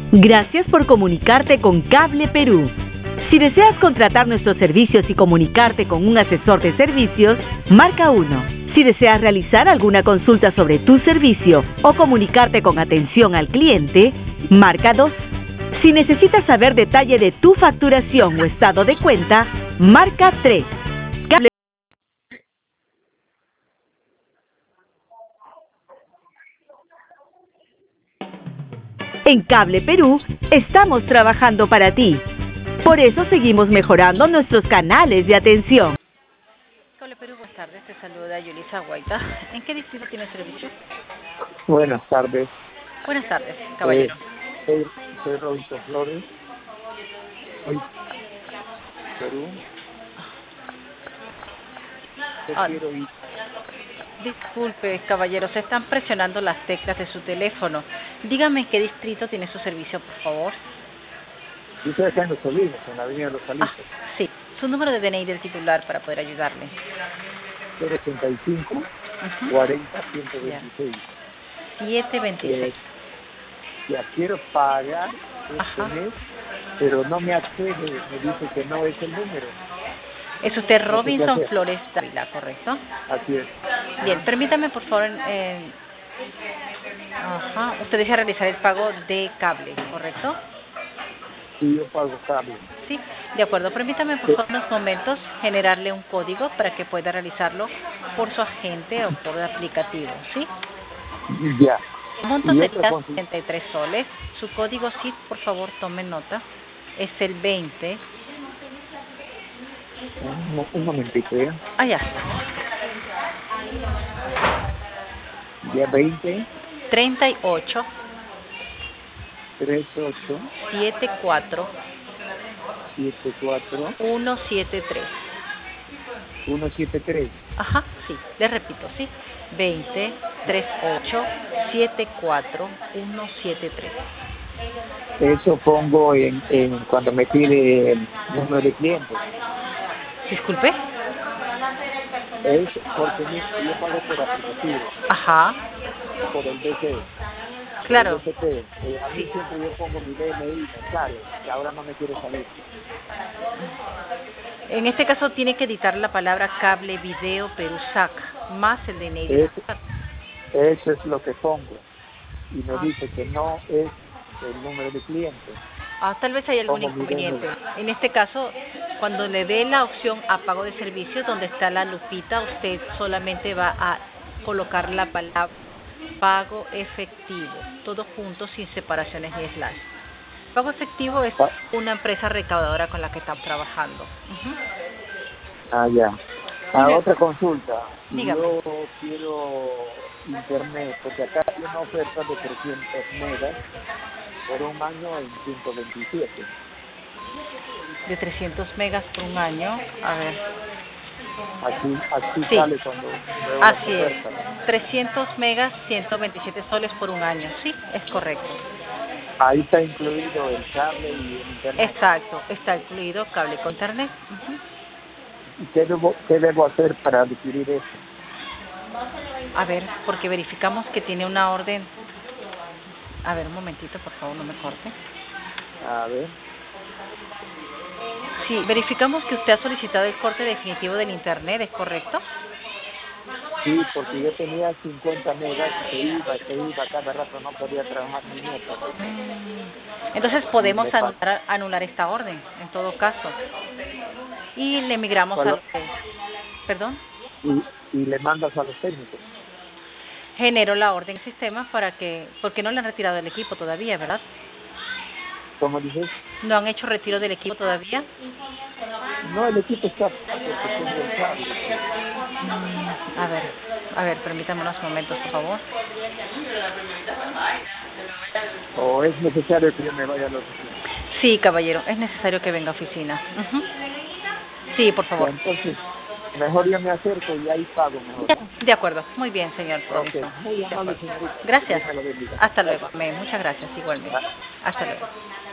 Gracias por comunicarte con Cable Perú. Si deseas contratar nuestros servicios y comunicarte con un asesor de servicios, marca 1. Si deseas realizar alguna consulta sobre tu servicio o comunicarte con atención al cliente, marca 2. Si necesitas saber detalle de tu facturación o estado de cuenta, marca 3. En Cable Perú estamos trabajando para ti. Por eso seguimos mejorando nuestros canales de atención. Cable Perú, buenas tardes. Te saluda Yulisa Guaita. ¿En qué distrito tiene servicio? Buenas tardes. Buenas tardes, caballero. Soy Robinson Flores. Soy Perú. Quiero ir. Disculpe, caballero, se están presionando las teclas de su teléfono. Dígame en qué distrito tiene su servicio, por favor. Yo estoy acá en Los Olivos, en la avenida Los Olivos. Sí. Su número de DNI del titular para poder ayudarle. 085 40 126. 726. Ya quiero pagar este mes, pero no me accede, me dice que no es el número. Es usted Robinson Flores Dávila, ¿correcto? Así es. Bien, permítame por favor, usted desea realizar el pago de cable, ¿correcto? Sí, yo pago cable. Sí, de acuerdo. Permítame por favor unos momentos generarle un código para que pueda realizarlo por su agente o por el aplicativo, ¿sí? Ya. El monto sería 73 soles. Su código sí, por favor, tome nota. Es el 20. Un momentito, ¿ya? Ya está. Ya 20. 38. 38. 74. 74. 173. 173. Ajá, sí. Le repito, sí. 20. 38. 74. 173. Eso pongo en cuando me pide el número de clientes. Disculpe. Es porque yo pago por aplicativo. Ajá. Por el BC. Claro. El BCP. A mí siempre yo pongo mi DNI, claro, que ahora no me quiere salir. En este caso tiene que editar la palabra cable video Perusac más el DNI. Eso es lo que pongo. Y me dice que no es el número de cliente. Tal vez hay algún inconveniente. En este caso, cuando le dé la opción a pago de servicios, donde está la lupita, usted solamente va a colocar la palabra pago efectivo, todo junto, sin separaciones ni slash. Pago efectivo es una empresa recaudadora con la que estamos trabajando. Ya. Otra consulta. Dígame. Yo quiero internet, porque acá hay una oferta de 300 megas por un año en 127. De 300 megas por un año, a ver. Así sí. Sale cuando veo así la oferta. Es. 300 megas, 127 soles por un año. Sí, es correcto. Ahí está incluido el cable y el internet. Exacto, está incluido cable con internet. ¿Y qué debo hacer para adquirir eso? A ver, porque verificamos que tiene una orden. A ver, un momentito, por favor, no me corte. A ver. Sí, verificamos que usted ha solicitado el corte definitivo del internet, ¿es correcto? Sí, porque yo tenía 50 megas y se iba cada rato, no podía trabajar mi nieto. Entonces podemos anular esta orden, en todo caso. Y le migramos al... ¿Perdón? Y le mandas a los técnicos. Genero la orden en sistema para que... Porque no le han retirado el equipo todavía, ¿verdad? ¿Cómo dices? ¿No han hecho retiro del equipo todavía? No, el equipo está... A ver, permítame unos momentos, por favor. ¿O es necesario que yo me vaya a la oficina? Sí, caballero, es necesario que venga a oficina. Sí, por favor. Entonces, mejor yo me acerco y ahí pago mejor. De acuerdo, muy bien, señor. Okay. Muy amable, señorita. Gracias. Hasta luego. Muchas gracias, igualmente. Hasta luego.